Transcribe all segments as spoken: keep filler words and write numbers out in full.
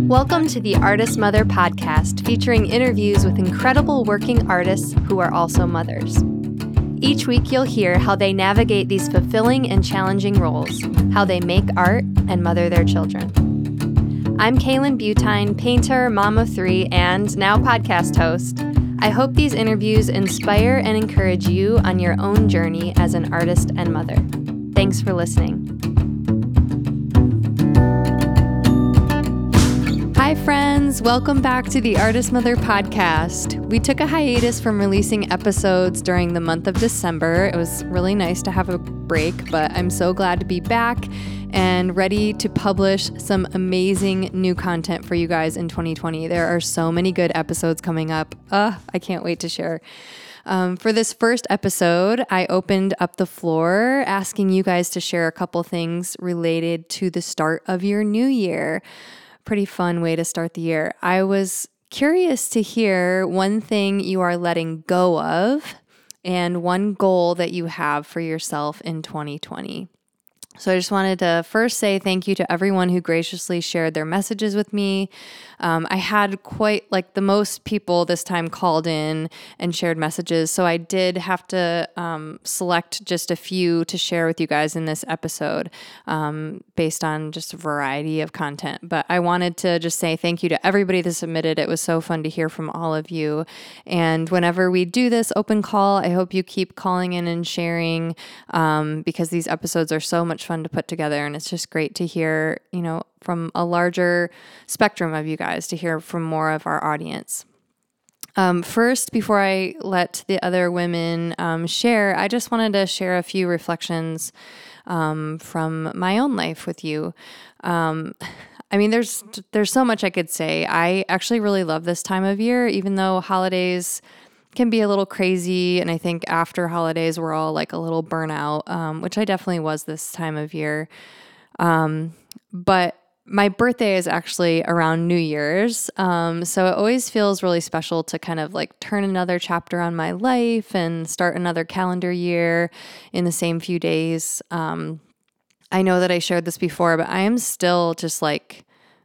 Welcome to the Artist Mother podcast, featuring interviews with incredible working artists who are also mothers. Each week you'll hear how they navigate these fulfilling and challenging roles, how they make art and mother their children. I'm Kaylin Butine, painter, mom of three, and now podcast host. I hope these interviews inspire and encourage you on your own journey as an artist and mother. Thanks for listening. Hi friends, welcome back to the Artist Mother podcast. We took a hiatus from releasing episodes during the month of December. It was really nice to have a break, but I'm so glad to be back and ready to publish some amazing new content for you guys in twenty twenty. There are so many good episodes coming up. Uh, I can't wait to share. Um, for this first episode, I opened up the floor asking you guys to share a couple things related to the start of your new year. Pretty fun way to start the year. I was curious to hear one thing you are letting go of and one goal that you have for yourself in twenty twenty. So I just wanted to first say thank you to everyone who graciously shared their messages with me. Um, I had quite like the most people this time called in and shared messages. So I did have to um, select just a few to share with you guys in this episode um, based on just a variety of content. But I wanted to just say thank you to everybody that submitted. It was so fun to hear from all of you. And whenever we do this open call, I hope you keep calling in and sharing um, because these episodes are so much fun to put together, and it's just great to hear, you know, from a larger spectrum of you guys, to hear from more of our audience. Um, first, before I let the other women um, share, I just wanted to share a few reflections um, from my own life with you. Um, I mean, there's there's so much I could say. I actually really love this time of year, even though holidays can be a little crazy. And I think after holidays, we're all like a little burnout, um, which I definitely was this time of year. Um, but my birthday is actually around New Year's. Um, so it always feels really special to kind of like turn another chapter on my life and start another calendar year in the same few days. Um, I know that I shared this before, but I am still just like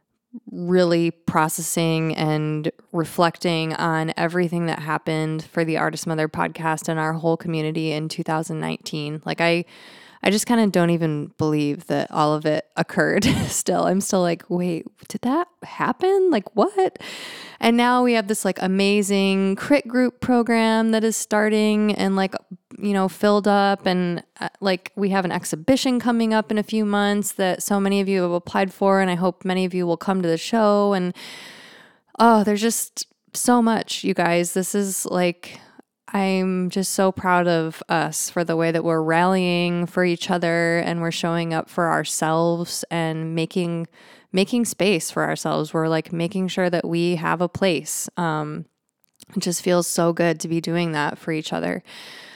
really processing and reflecting on everything that happened for the Artist Mother podcast and our whole community in two thousand nineteen. Like I, I just kind of don't even believe that all of it occurred still. I'm still like, wait, did that happen? Like what? And now we have this like amazing crit group program that is starting and like, you know, filled up, and uh, like we have an exhibition coming up in a few months that so many of you have applied for, and I hope many of you will come to the show. And oh, there's just so much, you guys. This is like, I'm just so proud of us for the way that we're rallying for each other and we're showing up for ourselves and making making space for ourselves. We're like making sure that we have a place. Um, it just feels so good to be doing that for each other.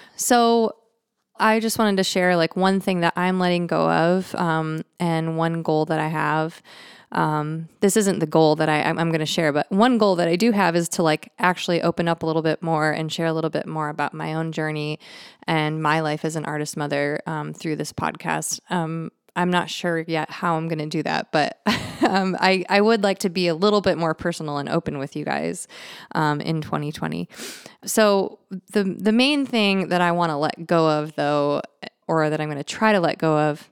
So I just wanted to share like one thing that I'm letting go of um, and one goal that I have. Um, this isn't the goal that I, I'm, I'm going to share, but one goal that I do have is to like actually open up a little bit more and share a little bit more about my own journey and my life as an artist mother um, through this podcast. Um, I'm not sure yet how I'm going to do that, but um, I, I would like to be a little bit more personal and open with you guys um, in twenty twenty. So the the main thing that I want to let go of, though, or that I'm going to try to let go of,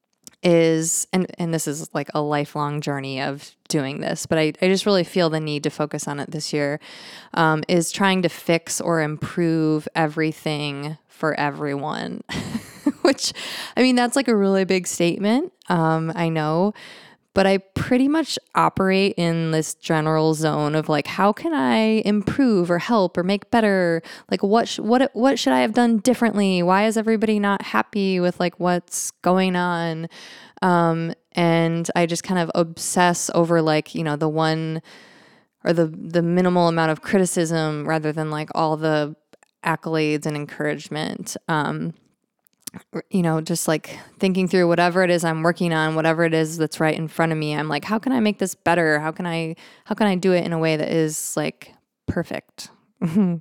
is, and, and this is like a lifelong journey of doing this, but I, I just really feel the need to focus on it this year, um, is trying to fix or improve everything for everyone. Which, I mean, that's like a really big statement, um, I know, but I pretty much operate in this general zone of like, how can I improve or help or make better? Like, what sh- what what should I have done differently? Why is everybody not happy with like what's going on? Um, and I just kind of obsess over like, you know, the one or the the minimal amount of criticism rather than like all the accolades and encouragement. Um, you know, just like thinking through whatever it is I'm working on, whatever it is that's right in front of me. I'm like, how can I make this better? How can I, how can I do it in a way that is like perfect? Duh,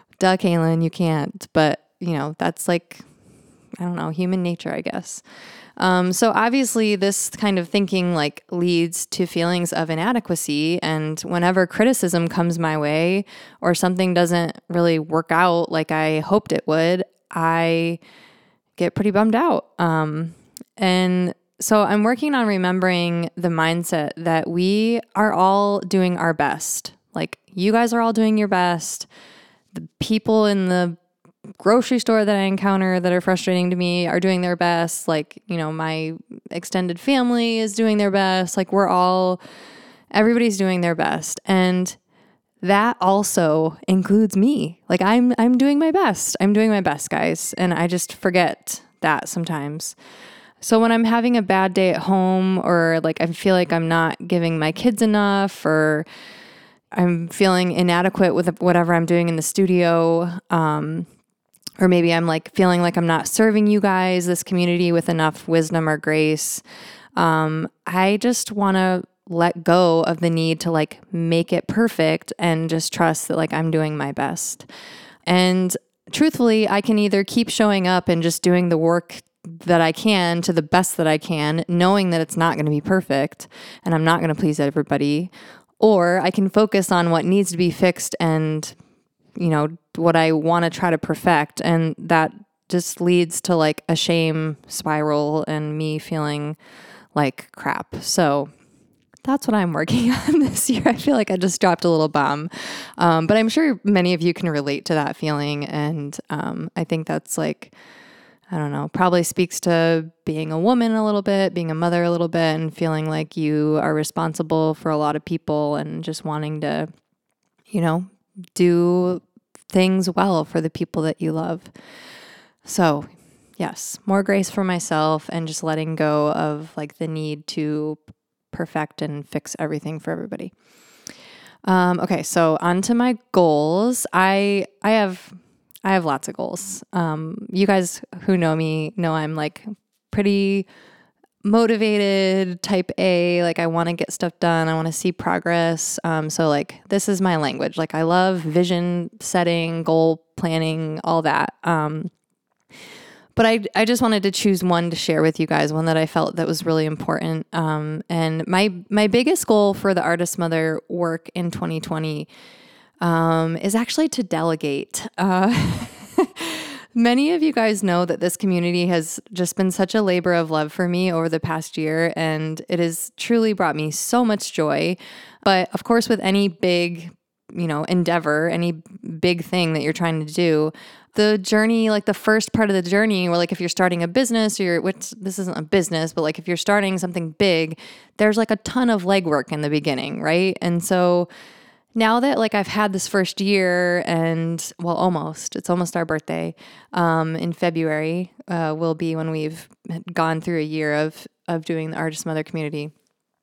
Kaylin, you can't. But, you know, that's like, I don't know, human nature, I guess. Um, so obviously this kind of thinking like leads to feelings of inadequacy. And whenever criticism comes my way or something doesn't really work out like I hoped it would, I get pretty bummed out. Um, and so I'm working on remembering the mindset that we are all doing our best. Like you guys are all doing your best. The people in the grocery store that I encounter that are frustrating to me are doing their best. Like, you know, my extended family is doing their best. Like we're all, everybody's doing their best. And that also includes me. Like I'm, I'm doing my best. I'm doing my best, guys. And I just forget that sometimes. So when I'm having a bad day at home, or like I feel like I'm not giving my kids enough, or I'm feeling inadequate with whatever I'm doing in the studio, um, or maybe I'm like feeling like I'm not serving you guys, this community, with enough wisdom or grace. Um, I just want to let go of the need to like make it perfect and just trust that like I'm doing my best. And truthfully, I can either keep showing up and just doing the work that I can to the best that I can, knowing that it's not going to be perfect and I'm not going to please everybody, or I can focus on what needs to be fixed and, you know, what I want to try to perfect. And that just leads to like a shame spiral and me feeling like crap. So that's what I'm working on this year. I feel like I just dropped a little bomb. Um, but I'm sure many of you can relate to that feeling. And um, I think that's like, I don't know, probably speaks to being a woman a little bit, being a mother a little bit, and feeling like you are responsible for a lot of people and just wanting to, you know, do things well for the people that you love. So yes, more grace for myself and just letting go of like the need to perfect and fix everything for everybody. Um, okay, so on to my goals. I I have I have lots of goals. Um, you guys who know me know I'm like pretty motivated, type A. Like I want to get stuff done. I want to see progress. Um, so like this is my language. Like I love vision setting, goal planning, all that. Um, but I I just wanted to choose one to share with you guys, one that I felt that was really important. Um, and my my biggest goal for the Artist Mother work in twenty twenty um, is actually to delegate. Uh, many of you guys know that this community has just been such a labor of love for me over the past year, and it has truly brought me so much joy. But of course, with any big, you know, endeavor, any big thing that you're trying to do, the journey, like the first part of the journey, or like if you're starting a business, or you're, which this isn't a business, but like if you're starting something big, there's like a ton of legwork in the beginning, right? And so now that like I've had this first year and well, almost, it's almost our birthday, um, in February, uh, will be when we've gone through a year of, of doing the Artist Mother community.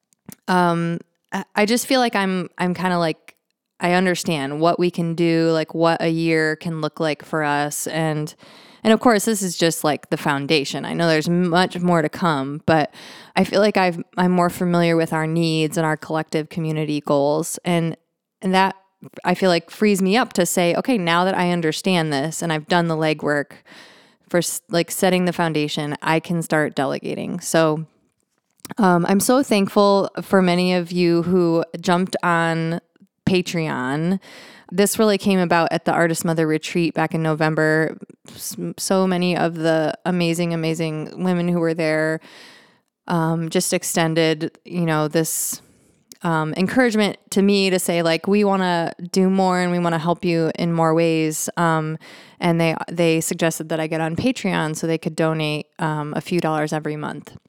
Um, I just feel like I'm, I'm kind of like, I understand what we can do, like what a year can look like for us. And, and of course, this is just like the foundation. I know there's much more to come, but I feel like I've, I'm more familiar with our needs and our collective community goals. And And that, I feel like, frees me up to say, okay, now that I understand this and I've done the legwork for like setting the foundation, I can start delegating. So um, I'm so thankful for many of you who jumped on Patreon. This really came about at the Artist Mother retreat back in November. So many of the amazing, amazing women who were there um, just extended, you know, this Um, encouragement to me to say like, we want to do more and we want to help you in more ways. Um, and they, they suggested that I get on Patreon so they could donate, um, a few dollars every month.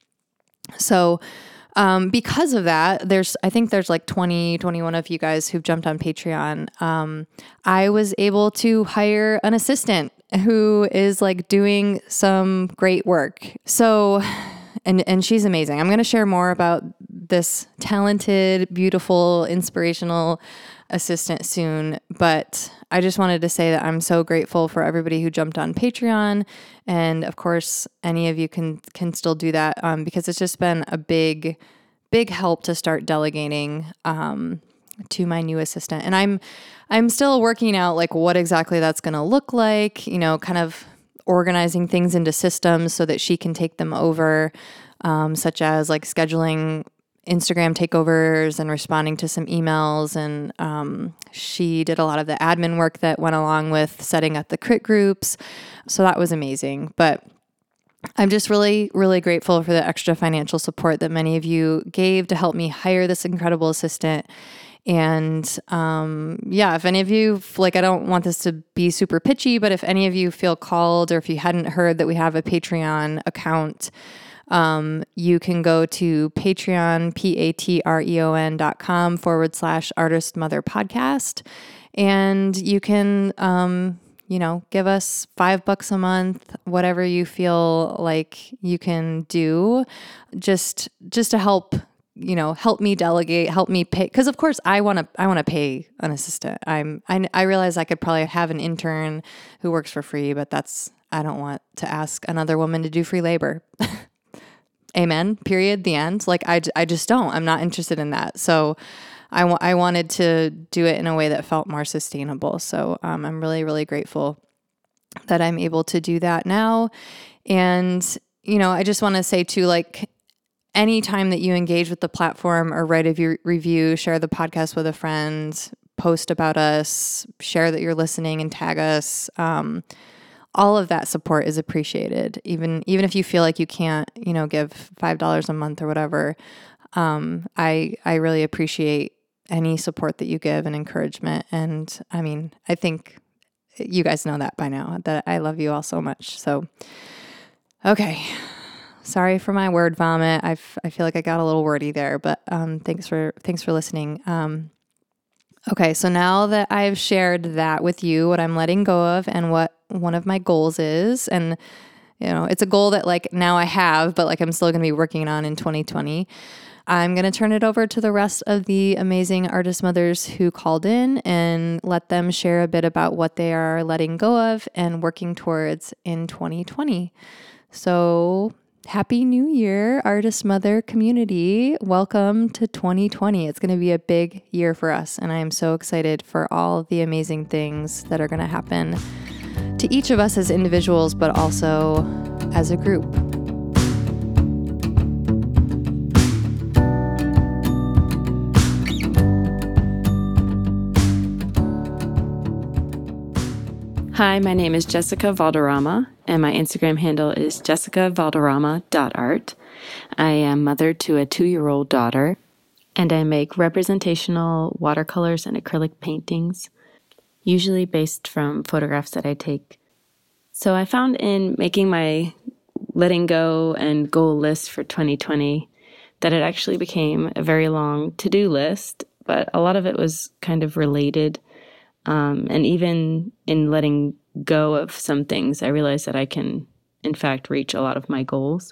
So, um, because of that, there's, I think there's like twenty, twenty-one of you guys who've jumped on Patreon. Um, I was able to hire an assistant who is like doing some great work. So, And and she's amazing. I'm going to share more about this talented, beautiful, inspirational assistant soon. But I just wanted to say that I'm so grateful for everybody who jumped on Patreon. And of course, any of you can can still do that um, because it's just been a big, big help to start delegating um, to my new assistant. And I'm I'm still working out like what exactly that's going to look like, you know, kind of organizing things into systems so that she can take them over, um, such as like scheduling Instagram takeovers and responding to some emails. And um, she did a lot of the admin work that went along with setting up the crit groups. So that was amazing. But I'm just really, really grateful for the extra financial support that many of you gave to help me hire this incredible assistant. And um, yeah, if any of you, like, I don't want this to be super pitchy, but if any of you feel called, or if you hadn't heard that we have a Patreon account, um, you can go to Patreon, P-A-T-R-E-O-N dot com forward slash Artist Mother Podcast. And you can, um, you know, give us five bucks a month, whatever you feel like you can do, just, just to help, you know, help me delegate, help me pay. Cause of course I want to, I want to pay an assistant. I'm, I, I realize I could probably have an intern who works for free, but that's, I don't want to ask another woman to do free labor. Amen. Period. The end. Like I, I just don't, I'm not interested in that. So I, w- I wanted to do it in a way that felt more sustainable. So um, I'm really, really grateful that I'm able to do that now. And, you know, I just want to say too, like, anytime that you engage with the platform or write a review, share the podcast with a friend, post about us, share that you're listening and tag us, um, all of that support is appreciated. Even even if you feel like you can't, you know, give five dollars a month or whatever, um, I I really appreciate any support that you give and encouragement. And I mean, I think you guys know that by now, that I love you all so much. So, okay. Sorry for my word vomit. I I feel like I got a little wordy there, but um, thanks for thanks for listening. Um, okay, so now that I've shared that with you, what I'm letting go of and what one of my goals is, and you know, it's a goal that like now I have, but like I'm still going to be working on in twenty twenty. I'm going to turn it over to the rest of the amazing artist mothers who called in and let them share a bit about what they are letting go of and working towards in twenty twenty. So Happy New Year, Artist Mother community. Welcome to twenty twenty. It's going to be a big year for us, and I am so excited for all the amazing things that are going to happen to each of us as individuals, but also as a group. Hi, my name is Jessica Valderrama, and my Instagram handle is jessica valderrama dot art. I am mother to a two-year-old daughter, and I make representational watercolors and acrylic paintings, usually based from photographs that I take. So I found in making my letting go and goal list for twenty twenty that it actually became a very long to-do list, but a lot of it was kind of related. Um, and even in letting go of some things, I realized that I can, in fact, reach a lot of my goals,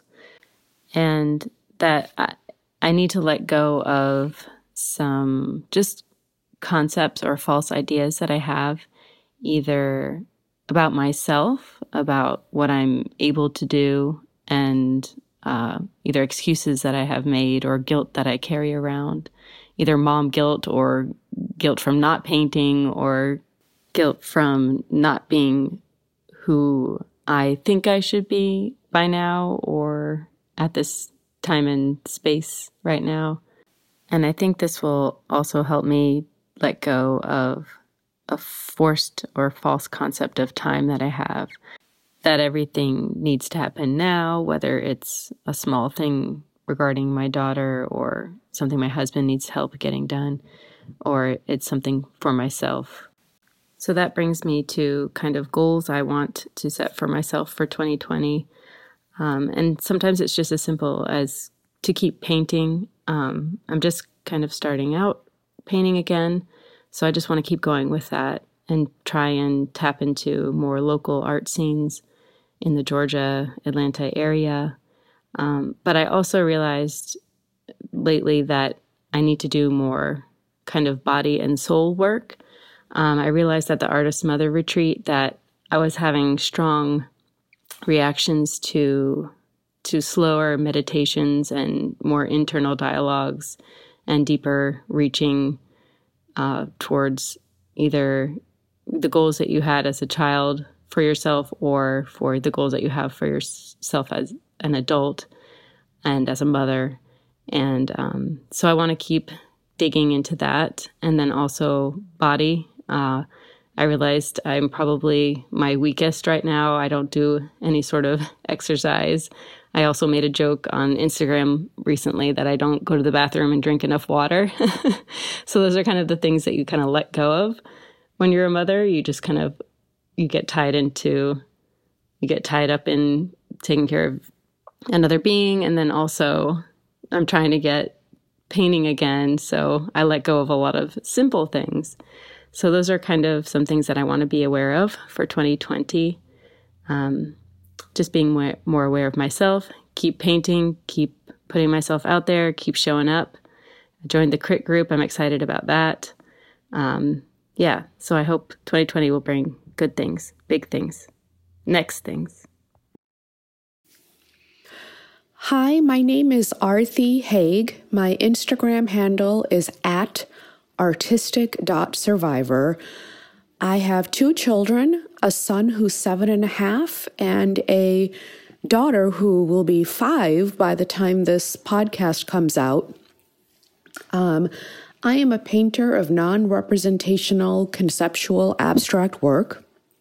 and that I, I need to let go of some just concepts or false ideas that I have, either about myself, about what I'm able to do, and uh, either excuses that I have made or guilt that I carry around, either mom guilt or guilt from not painting or guilt from not being who I think I should be by now or at this time and space right now. And I think this will also help me let go of a forced or false concept of time that I have, that everything needs to happen now, whether it's a small thing regarding my daughter or something my husband needs help getting done, or it's something for myself. So that brings me to kind of goals I want to set for myself for twenty twenty. Um, and sometimes it's just as simple as to keep painting. Um, I'm just kind of starting out painting again. So I just want to keep going with that and try and tap into more local art scenes in the Georgia, Atlanta area. Um, but I also realized lately that I need to do more kind of body and soul work. Um, I realized at the Artist Mother retreat that I was having strong reactions to to slower meditations and more internal dialogues and deeper reaching uh, towards either the goals that you had as a child for yourself or for the goals that you have for yourself as an adult and as a mother. And um, so I want to keep digging into that. And then also body. Uh, I realized I'm probably my weakest right now. I don't do any sort of exercise. I also made a joke on Instagram recently that I don't go to the bathroom and drink enough water. So those are kind of the things that you kind of let go of when you're a mother. You just kind of, you get tied into, you get tied up in taking care of another being. And then also I'm trying to get painting again. So I let go of a lot of simple things. So those are kind of some things that I want to be aware of for twenty twenty. Um, just being more, more aware of myself, keep painting, keep putting myself out there, keep showing up. I joined the crit group. I'm excited about that. Um, yeah, so I hope twenty twenty will bring good things, big things, next things. Hi, my name is Arthi Haig. My Instagram handle is at artistic dot survivor. I have two children, a son who's seven and a half and a daughter who will be five by the time this podcast comes out. Um, I am a painter of non-representational, conceptual, abstract work.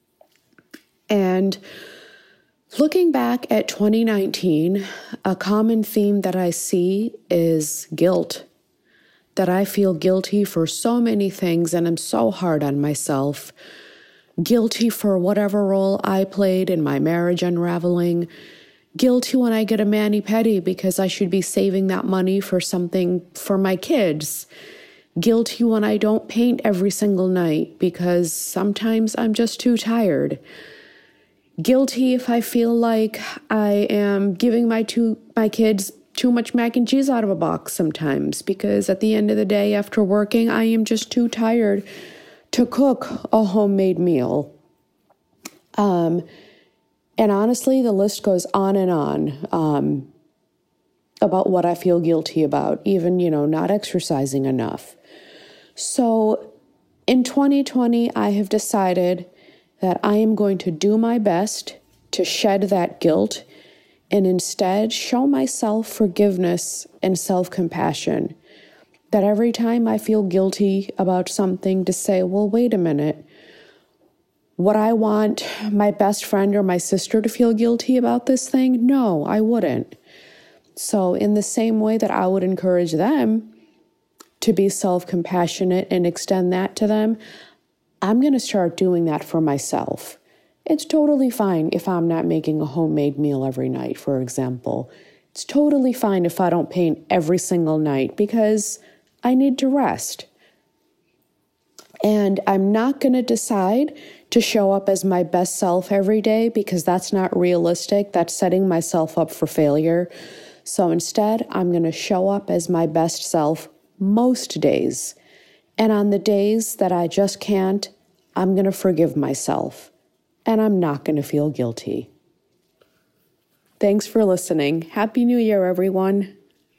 And looking back at twenty nineteen, a common theme that I see is guilt. That I feel guilty for so many things and I'm so hard on myself. Guilty for whatever role I played in my marriage unraveling. Guilty when I get a mani-pedi because I should be saving that money for something for my kids. Guilty when I don't paint every single night because sometimes I'm just too tired. Guilty if I feel like I am giving my two my kids too much mac and cheese out of a box sometimes because at the end of the day after working, I am just too tired to cook a homemade meal. Um, and honestly, the list goes on and on um, about what I feel guilty about, even, you know, not exercising enough. So in twenty twenty, I have decided that I am going to do my best to shed that guilt and instead show myself forgiveness and self-compassion. That every time I feel guilty about something to say, well, wait a minute, would I want my best friend or my sister to feel guilty about this thing? No, I wouldn't. So in the same way that I would encourage them to be self-compassionate and extend that to them, I'm going to start doing that for myself. It's totally fine if I'm not making a homemade meal every night, for example. It's totally fine if I don't paint every single night because I need to rest. And I'm not going to decide to show up as my best self every day because that's not realistic. That's setting myself up for failure. So instead, I'm going to show up as my best self most days. And on the days that I just can't, I'm going to forgive myself. And I'm not going to feel guilty. Thanks for listening. Happy New Year, everyone.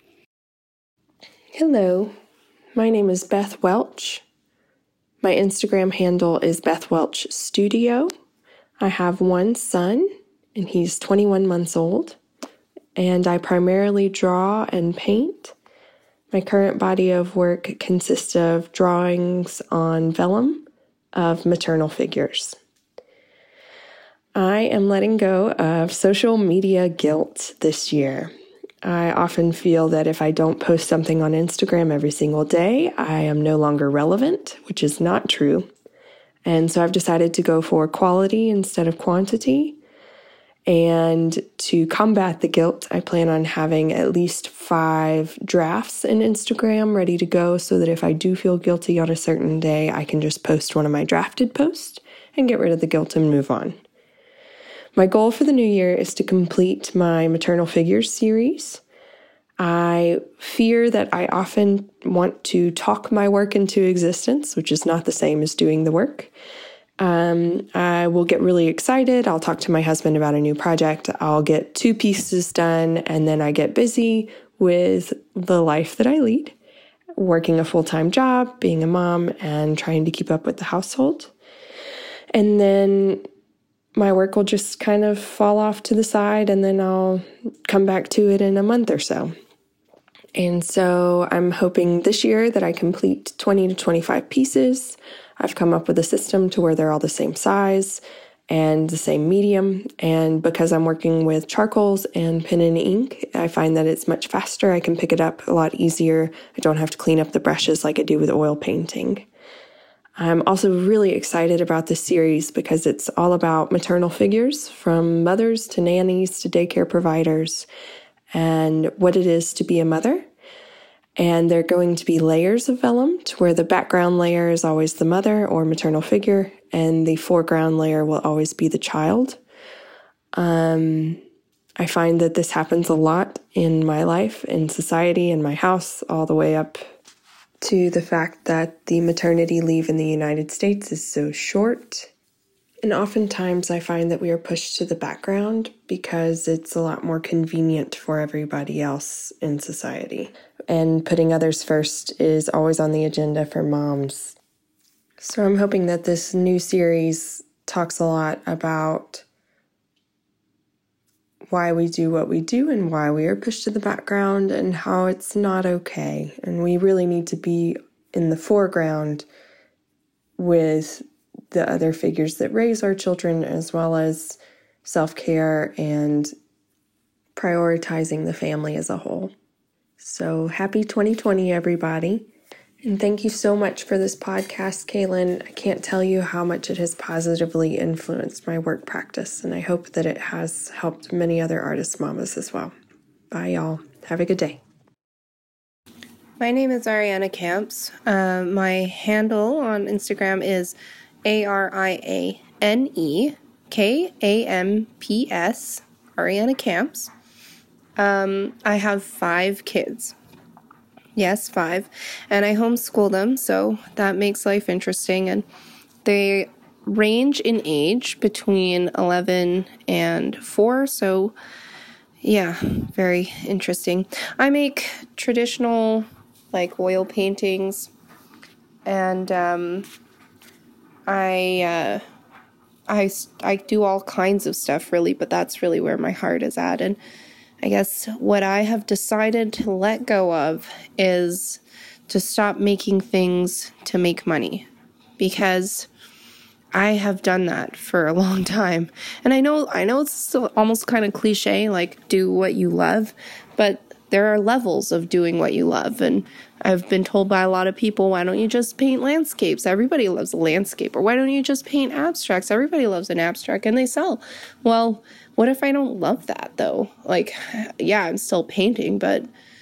Hello, my name is Beth Welch. My Instagram handle is Beth Welch Studio. I have one son, and he's twenty-one months old, and I primarily draw and paint. My current body of work consists of drawings on vellum of maternal figures. I am letting go of social media guilt this year. I often feel that if I don't post something on Instagram every single day, I am no longer relevant, which is not true. And so I've decided to go for quality instead of quantity. And to combat the guilt, I plan on having at least five drafts in Instagram ready to go so that if I do feel guilty on a certain day, I can just post one of my drafted posts and get rid of the guilt and move on. My goal for the new year is to complete my maternal figures series. I fear that I often want to talk my work into existence, which is not the same as doing the work. Um, I will get really excited. I'll talk to my husband about a new project. I'll get two pieces done, and then I get busy with the life that I lead, working a full-time job, being a mom, and trying to keep up with the household. And then my work will just kind of fall off to the side, and then I'll come back to it in a month or so. And so I'm hoping this year that I complete twenty to twenty-five pieces. I've come up with a system to where they're all the same size and the same medium. And because I'm working with charcoals and pen and ink, I find that it's much faster. I can pick it up a lot easier. I don't have to clean up the brushes like I do with oil painting. I'm also really excited about this series because it's all about maternal figures, from mothers to nannies to daycare providers, and what it is to be a mother. And there are going to be layers of vellum, to where the background layer is always the mother or maternal figure, and the foreground layer will always be the child. Um, I find that this happens a lot in my life, in society, in my house, all the way up to the fact that the maternity leave in the United States is so short. And oftentimes I find that we are pushed to the background because it's a lot more convenient for everybody else in society. And putting others first is always on the agenda for moms. So I'm hoping that this new series talks a lot about why we do what we do and why we are pushed to the background and how it's not okay. And we really need to be in the foreground with the other figures that raise our children, as well as self-care and prioritizing the family as a whole. So happy twenty twenty, everybody. And thank you so much for this podcast, Kaylin. I can't tell you how much it has positively influenced my work practice, and I hope that it has helped many other artist mamas as well. Bye, y'all. Have a good day. My name is Ariana Camps. Uh, my handle on Instagram is A R I A N E K A M P S, Ariana Camps. Um, I have five kids. Yes, five. And I homeschool them, so that makes life interesting. And they range in age between eleven and four, so yeah, very interesting. I make traditional, like, oil paintings, and um, I, uh, I, I do all kinds of stuff, really, but that's really where my heart is at. And I guess what I have decided to let go of is to stop making things to make money, because I have done that for a long time. And I know I know it's still almost kind of cliche, like do what you love, but there are levels of doing what you love. And I've been told by a lot of people, why don't you just paint landscapes? Everybody loves a landscape. Or why don't you just paint abstracts? Everybody loves an abstract and they sell. Well, what if I don't love that, though? Like, yeah, I'm still painting, but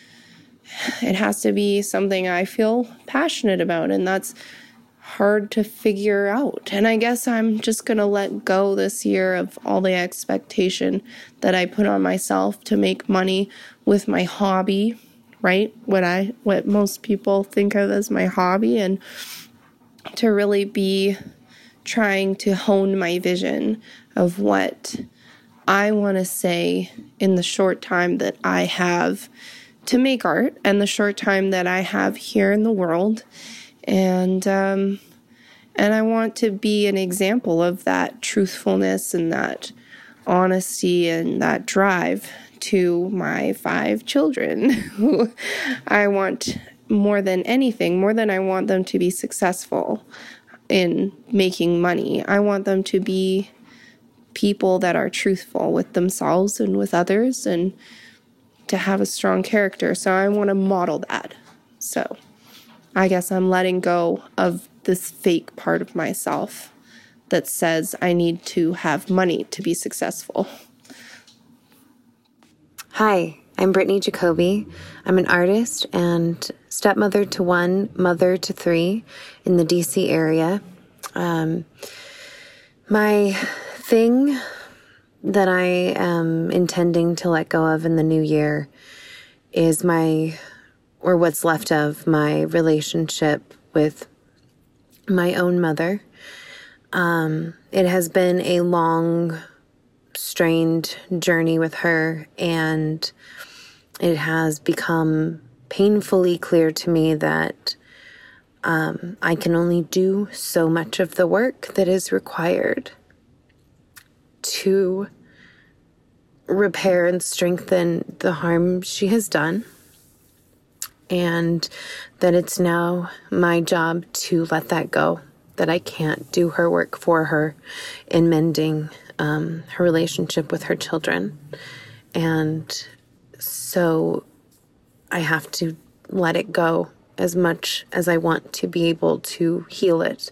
it has to be something I feel passionate about, and that's hard to figure out. And I guess I'm just going to let go this year of all the expectation that I put on myself to make money with my hobby, right? What I, what most people think of as my hobby, and to really be trying to hone my vision of what I want to say in the short time that I have to make art and the short time that I have here in the world. And, um, and I want to be an example of that truthfulness and that honesty and that drive to my five children, who I want more than anything, more than I want them to be successful in making money. I want them to be people that are truthful with themselves and with others, and to have a strong character. So I want to model that. So I guess I'm letting go of this fake part of myself that says I need to have money to be successful. Hi, I'm Brittany Jacoby. I'm an artist and stepmother to one, mother to three in the D C area. Um, my thing that I am intending to let go of in the new year is my, or what's left of my relationship with my own mother. Um, it has been a long, strained journey with her, and it has become painfully clear to me that um, I can only do so much of the work that is required. to repair and strengthen the harm she has done, and that it's now my job to let that go, that I can't do her work for her in mending um, her relationship with her children. And so I have to let it go as much as I want to be able to heal it.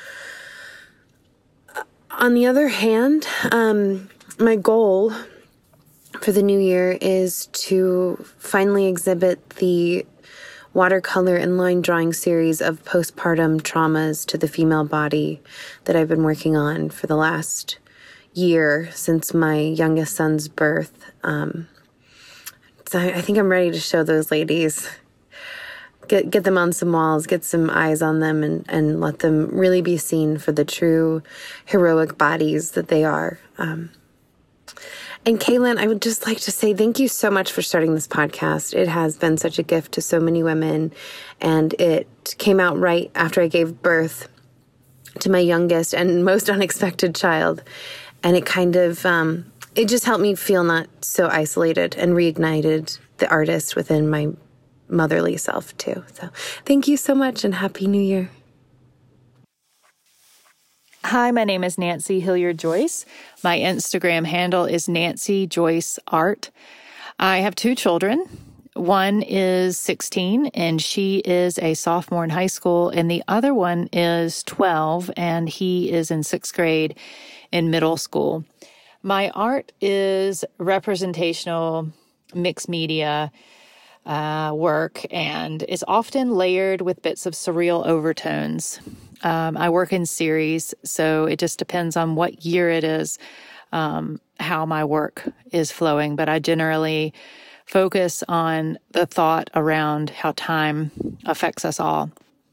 On the other hand, um, my goal for the new year is to finally exhibit the watercolor and line drawing series of postpartum traumas to the female body that I've been working on for the last year since my youngest son's birth. Um, so I think I'm ready to show those ladies, get get them on some walls, get some eyes on them, and, and let them really be seen for the true heroic bodies that they are. Um, And Kaylin, I would just like to say thank you so much for starting this podcast. It has been such a gift to so many women, and it came out right after I gave birth to my youngest and most unexpected child. And it kind of, um, it just helped me feel not so isolated and reignited the artist within my motherly self too. So thank you so much and Happy New Year. Hi, my name is Nancy Hilliard-Joyce. My Instagram handle is Nancy Joyce Art. I have two children. One is sixteen, and she is a sophomore in high school, and the other one is twelve, and he is in sixth grade in middle school. My art is representational mixed media uh, work, and is often layered with bits of surreal overtones. Um, I work in series, so it just depends on what year it is, um, how my work is flowing. But I generally focus on the thought around how time affects us all.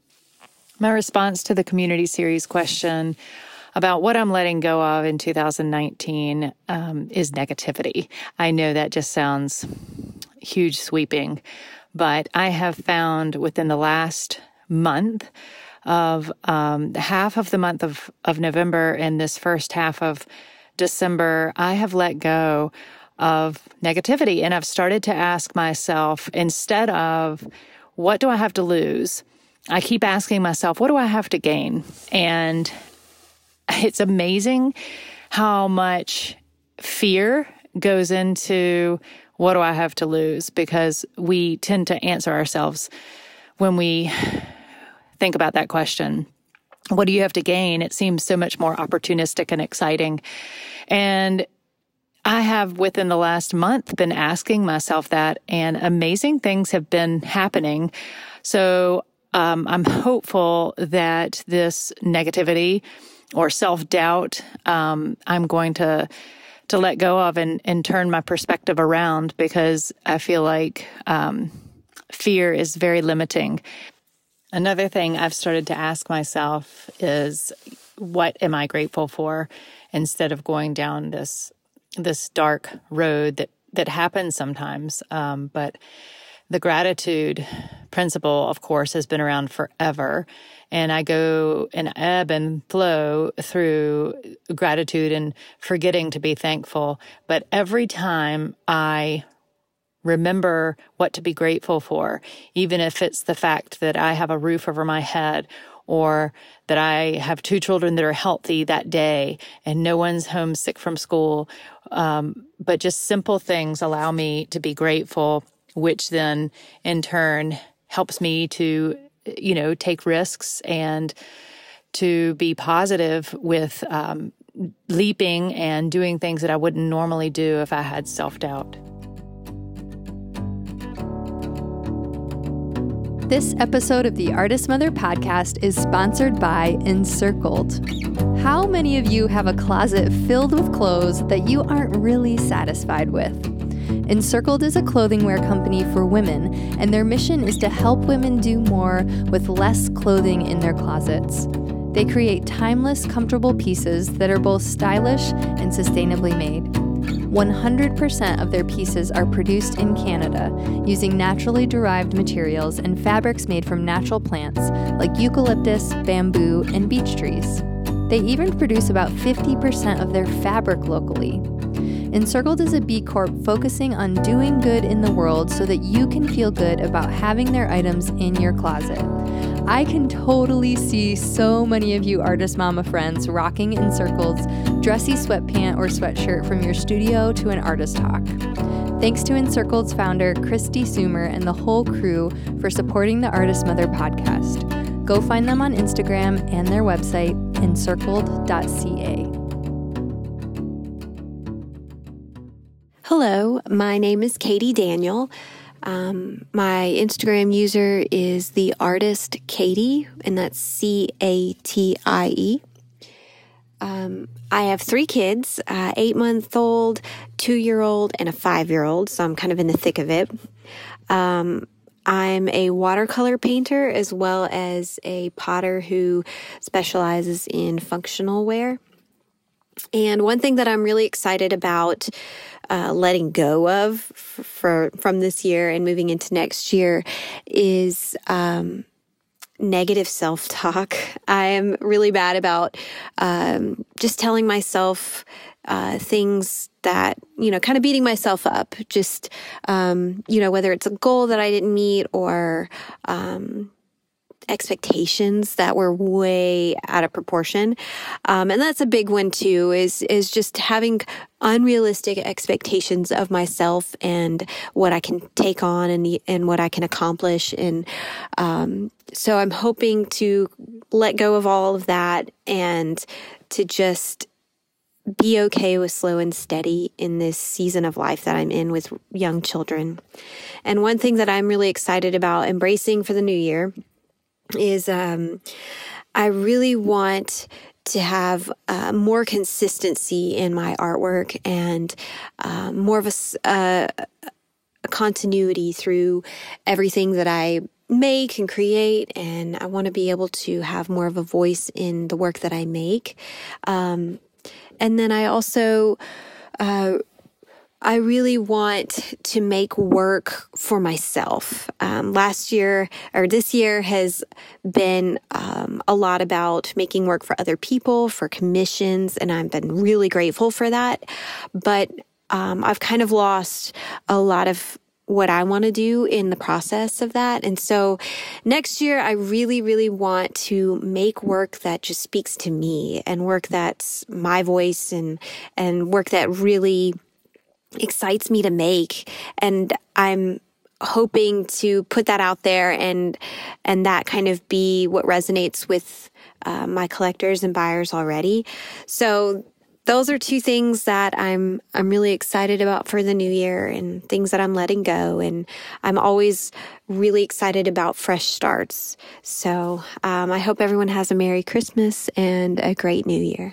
My response to the community series question about what I'm letting go of in two thousand nineteen um, is negativity. I know that just sounds huge, sweeping, but I have found within the last month of um, half of the month of, of November and this first half of December, I have let go of negativity. And I've started to ask myself, instead of what do I have to lose, I keep asking myself, what do I have to gain? And it's amazing how much fear goes into what do I have to lose, because we tend to answer ourselves when we think about that question. What do you have to gain? It seems so much more opportunistic and exciting. And I have, within the last month, been asking myself that, and amazing things have been happening. So um, I'm hopeful that this negativity or self-doubt, um, I'm going to to let go of and, and turn my perspective around, because I feel like um, fear is very limiting. Another thing I've started to ask myself is, what am I grateful for, instead of going down this this dark road that, that happens sometimes. Um, but the gratitude principle, of course, has been around forever. And I go and ebb and flow through gratitude and forgetting to be thankful. But every time I remember what to be grateful for, even if it's the fact that I have a roof over my head, or that I have two children that are healthy that day and no one's homesick from school, um, but just simple things allow me to be grateful, which then in turn helps me to, you know, take risks and to be positive with um, leaping and doing things that I wouldn't normally do if I had self-doubt. This episode of the Artist Mother podcast is sponsored by Encircled. How many of you have a closet filled with clothes that you aren't really satisfied with? Encircled is a clothing wear company for women, and their mission is to help women do more with less clothing in their closets. They create timeless, comfortable pieces that are both stylish and sustainably made. one hundred percent of their pieces are produced in Canada using naturally derived materials and fabrics made from natural plants like eucalyptus, bamboo, and beech trees. They even produce about fifty percent of their fabric locally. Encircled is a B Corp focusing on doing good in the world so that you can feel good about having their items in your closet. I can totally see so many of you Artist Mama friends rocking Encircled's dressy sweatpant or sweatshirt from your studio to an artist talk. Thanks to Encircled's founder, Christy Sumer, and the whole crew for supporting the Artist Mother podcast. Go find them on Instagram and their website, encircled dot c a. Hello, my name is Katie Daniel. Um, my Instagram user is the artist Katie, and that's C A T I E. Um, I have three kids, uh, eight-month-old, two-year-old, and a five-year-old, so I'm kind of in the thick of it. Um, I'm a watercolor painter as well as a potter who specializes in functional wear. And one thing that I'm really excited about uh, letting go of f- for from this year and moving into next year is um, negative self-talk. I am really bad about um, just telling myself uh, things that, you know, kind of beating myself up. Just, um, you know, whether it's a goal that I didn't meet or um expectations that were way out of proportion. Um, and that's a big one too, is, is just having unrealistic expectations of myself and what I can take on and, and what I can accomplish. And, um, so I'm hoping to let go of all of that and to just be okay with slow and steady in this season of life that I'm in with young children. And one thing that I'm really excited about embracing for the new year is um, I really want to have uh, more consistency in my artwork and uh, more of a, uh, a continuity through everything that I make and create. And I want to be able to have more of a voice in the work that I make. Um, and then I also uh, I really want to make work for myself. Um, last year or this year has been um, a lot about making work for other people, for commissions, and I've been really grateful for that. But um, I've kind of lost a lot of what I want to do in the process of that. And so next year, I really, really want to make work that just speaks to me and work that's my voice and, and work that really excites me to make. And I'm hoping to put that out there and and that kind of be what resonates with uh, my collectors and buyers already. So those are two things that I'm I'm really excited about for the new year and things that I'm letting go. And I'm always really excited about fresh starts. So um, I hope everyone has a Merry Christmas and a great New Year.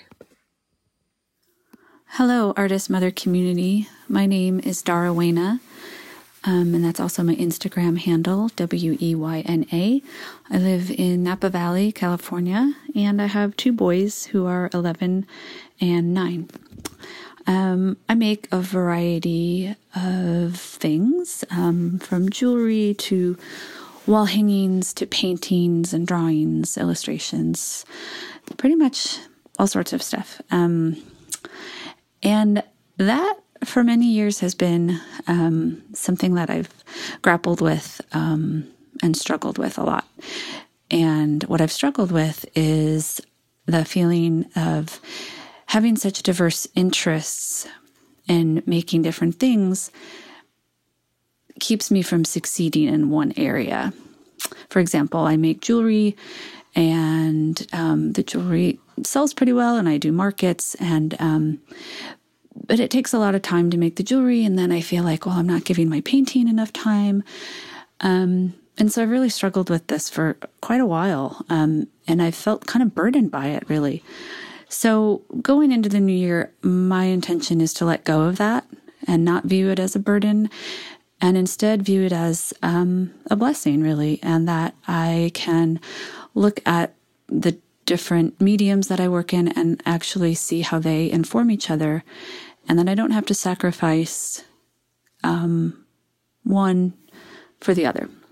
Hello, Artist Mother community. My name is Dara Wayna, um, and that's also my Instagram handle, W E Y N A. I live in Napa Valley, California, and I have two boys who are eleven and nine. Um, I make a variety of things, um, from jewelry to wall hangings to paintings and drawings, illustrations, pretty much all sorts of stuff. Um, And that, for many years, has been um, something that I've grappled with um, and struggled with a lot. And what I've struggled with is the feeling of having such diverse interests in making different things keeps me from succeeding in one area. For example, I make jewelry, and um, the jewelry sells pretty well, and I do markets, and um, but it takes a lot of time to make the jewelry, and then I feel like, well, I'm not giving my painting enough time, um, and so I've really struggled with this for quite a while, um, and I felt kind of burdened by it, really. So going into the new year, my intention is to let go of that and not view it as a burden, and instead view it as um, a blessing, really, and that I can look at the different mediums that I work in and actually see how they inform each other, and that I don't have to sacrifice um, one for the other.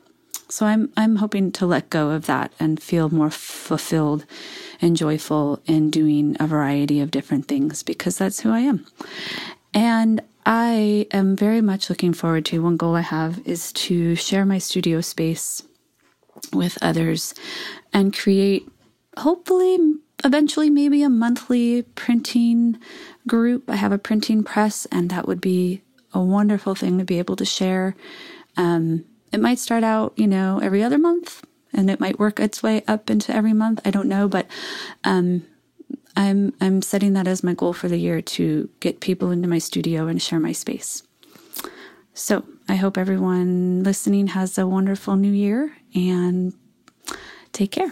So I'm I'm hoping to let go of that and feel more fulfilled and joyful in doing a variety of different things, because that's who I am. And I am very much looking forward to, one goal I have is to share my studio space with others and create, hopefully, eventually maybe a monthly printing group. I have a printing press, and that would be a wonderful thing to be able to share. Um, it might start out, you know, every other month, and it might work its way up into every month. I don't know, but um, I'm I'm setting that as my goal for the year, to get people into my studio and share my space. So I hope everyone listening has a wonderful new year, and take care.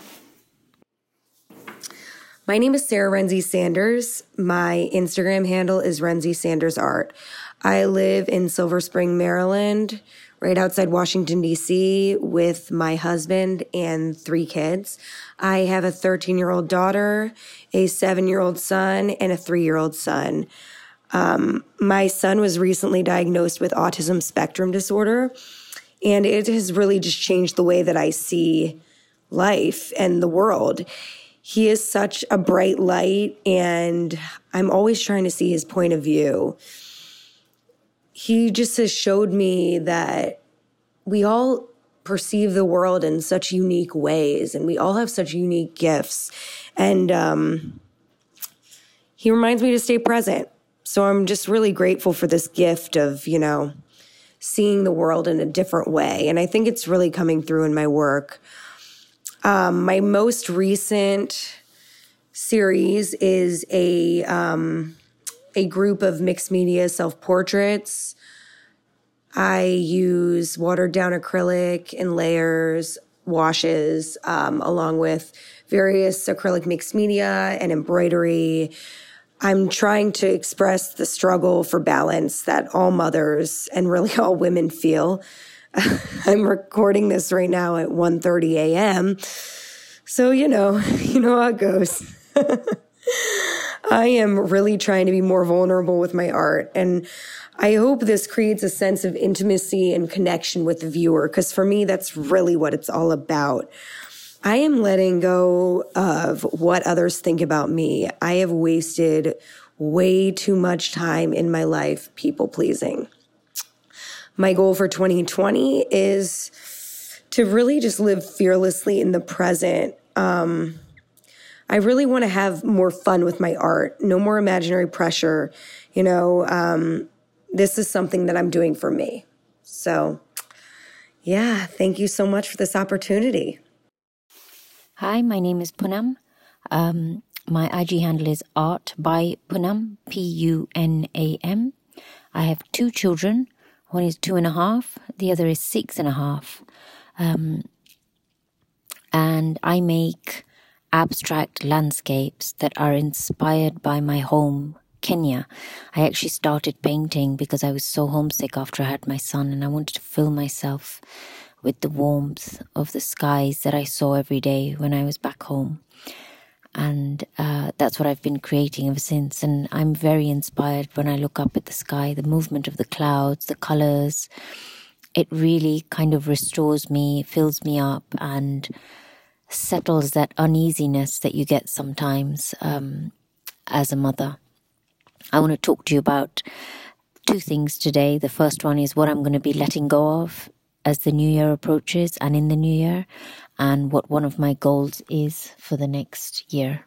My name is Sarah Renzi Sanders. My Instagram handle is Renzi Sanders Art. I live in Silver Spring, Maryland, right outside Washington, D C, with my husband and three kids. I have a thirteen-year-old daughter, a seven-year-old son, and a three-year-old son. Um, my son was recently diagnosed with autism spectrum disorder, and it has really just changed the way that I see life and the world. He is such a bright light, and I'm always trying to see his point of view. He just has showed me that we all perceive the world in such unique ways, and we all have such unique gifts. And um, he reminds me to stay present. So I'm just really grateful for this gift of, you know, seeing the world in a different way. And I think it's really coming through in my work. Um, my most recent series is a um, a group of mixed media self-portraits. I use watered down acrylic in layers, washes, um, along with various acrylic mixed media and embroidery. I'm trying to express the struggle for balance that all mothers and really all women feel. I'm recording this right now at one thirty a.m. So, you know, you know how it goes. I am really trying to be more vulnerable with my art. And I hope this creates a sense of intimacy and connection with the viewer, because for me, that's really what it's all about. I am letting go of what others think about me. I have wasted way too much time in my life people pleasing. My goal for twenty twenty is to really just live fearlessly in the present. Um, I really want to have more fun with my art, no more imaginary pressure. You know, um, this is something that I'm doing for me. So, yeah, thank you so much for this opportunity. Hi, my name is Punam. Um, my I G handle is art by Punam, P U N A M. I have two children. One is two and a half. The other is six and a half. Um, and I make abstract landscapes that are inspired by my home, Kenya. I actually started painting because I was so homesick after I had my son, and I wanted to fill myself with the warmth of the skies that I saw every day when I was back home. And uh, that's what I've been creating ever since. And I'm very inspired when I look up at the sky, the movement of the clouds, the colors. It really kind of restores me, fills me up, and settles that uneasiness that you get sometimes um, as a mother. I want to talk to you about two things today. The first one is what I'm going to be letting go of as the new year approaches and in the new year, and what one of my goals is for the next year.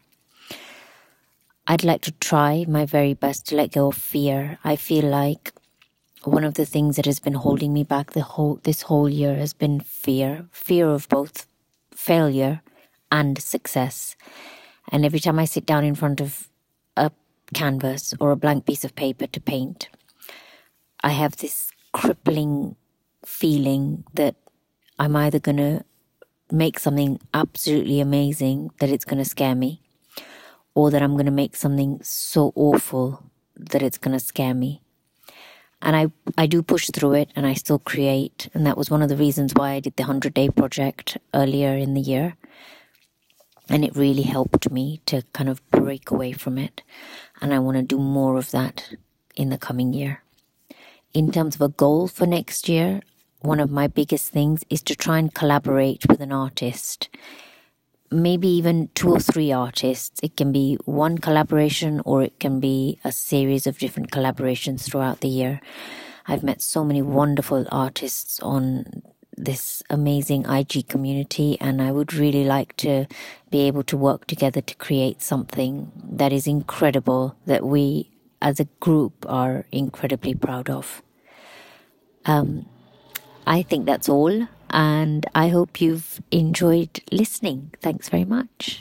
I'd like to try my very best to let go of fear. I feel like one of the things that has been holding me back the whole this whole year has been fear. Fear of both failure and success. And every time I sit down in front of a canvas or a blank piece of paper to paint, I have this crippling feeling that I'm either going to make something absolutely amazing that it's going to scare me, or that I'm going to make something so awful that it's going to scare me. And I, I do push through it, and I still create. And that was one of the reasons why I did the hundred-day project earlier in the year. And it really helped me to kind of break away from it. And I want to do more of that in the coming year. In terms of a goal for next year, one of my biggest things is to try and collaborate with an artist. Maybe even two or three artists. It can be one collaboration or it can be a series of different collaborations throughout the year. I've met so many wonderful artists on this amazing I G community, and I would really like to be able to work together to create something that is incredible, that we as a group are incredibly proud of. Um, I think that's all, and I hope you've enjoyed listening. Thanks very much.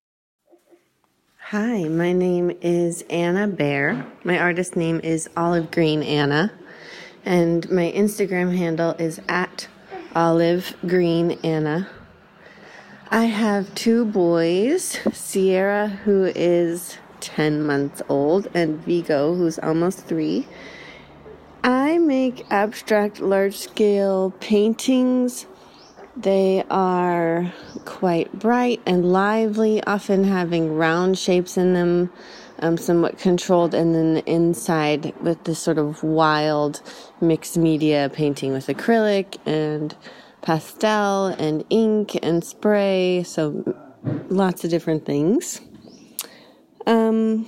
Hi, my name is Anna Bear. My artist name is Olive Green Anna, and my Instagram handle is at Olive Green Anna. I have two boys, Sierra, who is ten months old, and Vigo, who's almost three. I make abstract large-scale paintings. They are quite bright and lively, often having round shapes in them, um, somewhat controlled, and then the inside with this sort of wild mixed media painting with acrylic and pastel and ink and spray, so lots of different things. Um,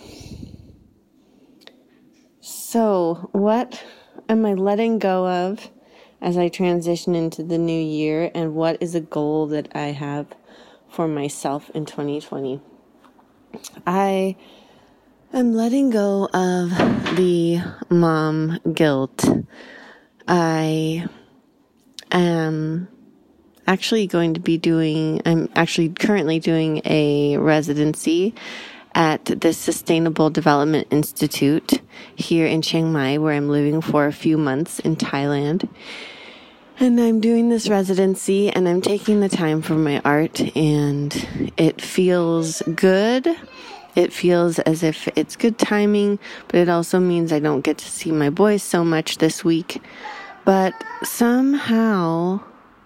so what am I letting go of as I transition into the new year, and what is a goal that I have for myself in twenty twenty? I am letting go of the mom guilt. I am actually going to be doing, I'm actually currently doing a residency at the Sustainable Development Institute here in Chiang Mai, where I'm living for a few months in Thailand. And I'm doing this residency, and I'm taking the time for my art, and it feels good. It feels as if it's good timing, but it also means I don't get to see my boys so much this week. But somehow,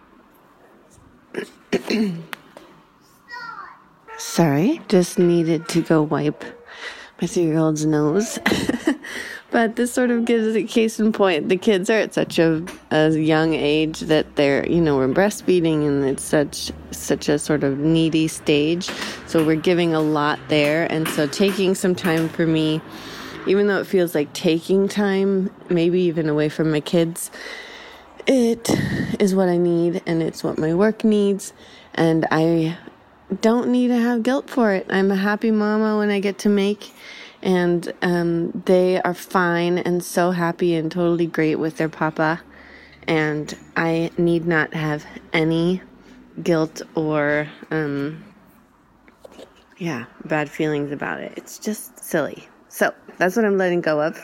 sorry, just needed to go wipe my three-year-old's nose. But this sort of gives a case in point. The kids are at such a, a young age that they're, you know, we're breastfeeding, and it's such such a sort of needy stage. So we're giving a lot there. And so taking some time for me, even though it feels like taking time, maybe even away from my kids, it is what I need, and it's what my work needs. And I don't need to have guilt for it. I'm a happy mama when I get to make, and um, they are fine and so happy and totally great with their papa, and I need not have any guilt or um, yeah, bad feelings about it. It's just silly. So that's what I'm letting go of.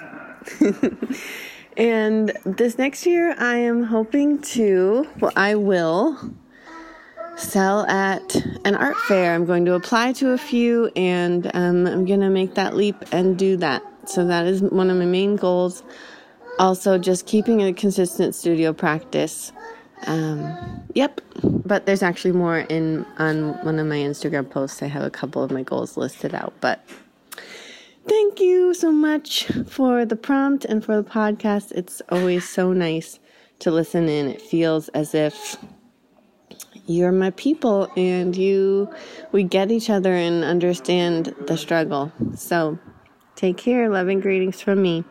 And this next year I am hoping to, well, I will sell at an art fair. I'm going to apply to a few, and um, I'm going to make that leap and do that. So that is one of my main goals. Also, just keeping a consistent studio practice. Um, yep. But there's actually more in on one of my Instagram posts. I have a couple of my goals listed out. But thank you so much for the prompt and for the podcast. It's always so nice to listen in. It feels as if you're my people, and you, we get each other and understand the struggle. So take care. Loving greetings from me.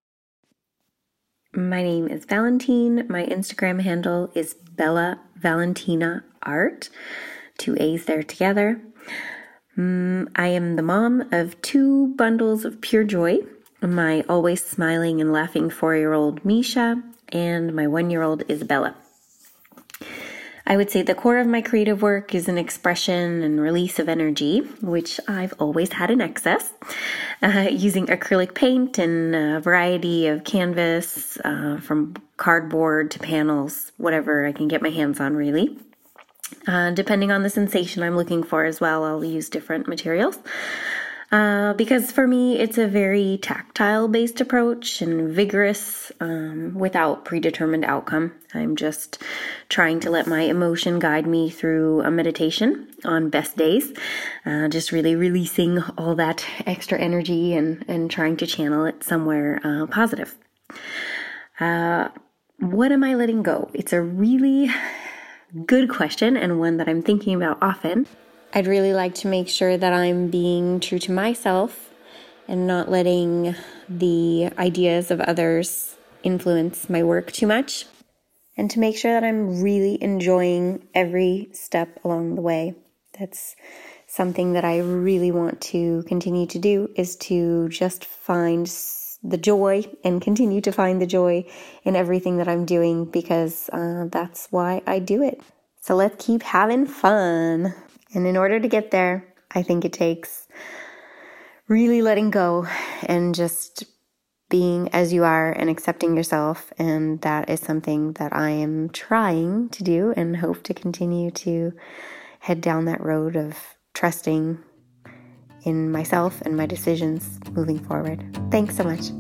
My name is Valentine. My Instagram handle is Bella Valentina Art. Two A's there together. Um, I am the mom of two bundles of pure joy. My always smiling and laughing four-year-old Misha, and my one-year-old Isabella. I would say the core of my creative work is an expression and release of energy, which I've always had in excess, uh, using acrylic paint and a variety of canvas, uh, from cardboard to panels, whatever I can get my hands on, really. Uh, depending on the sensation I'm looking for as well, I'll use different materials. Uh, because for me, it's a very tactile-based approach and vigorous, um, without predetermined outcome. I'm just trying to let my emotion guide me through a meditation on best days, uh, just really releasing all that extra energy and, and trying to channel it somewhere uh, positive. Uh, what am I letting go? It's a really good question and one that I'm thinking about often. I'd really like to make sure that I'm being true to myself and not letting the ideas of others influence my work too much, and to make sure that I'm really enjoying every step along the way. That's something that I really want to continue to do, is to just find the joy and continue to find the joy in everything that I'm doing, because uh, that's why I do it. So let's keep having fun. And in order to get there, I think it takes really letting go and just being as you are and accepting yourself. And that is something that I am trying to do and hope to continue to head down that road of trusting in myself and my decisions moving forward. Thanks so much.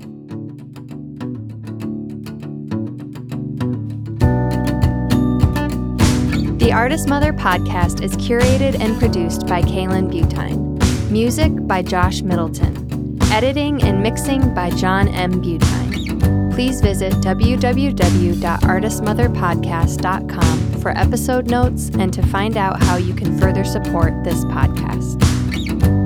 The Artist Mother podcast is curated and produced by Kaylin Butine. Music by Josh Middleton. Editing and mixing by John M. Butine. Please visit w w w dot artist mother podcast dot com for episode notes and to find out how you can further support this podcast.